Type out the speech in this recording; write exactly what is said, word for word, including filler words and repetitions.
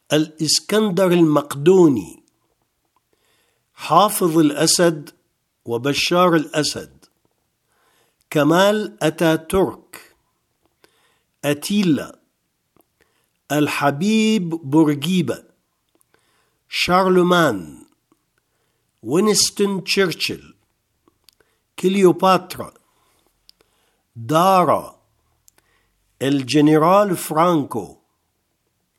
الإسكندر المقدوني، حافظ الأسد وبشار الأسد، كمال أتاتورك، أتيلا، الحبيب بورقيبة، شارلمان، وينستون تشرشل، كليوباترا، دارا، الجنرال فرانكو،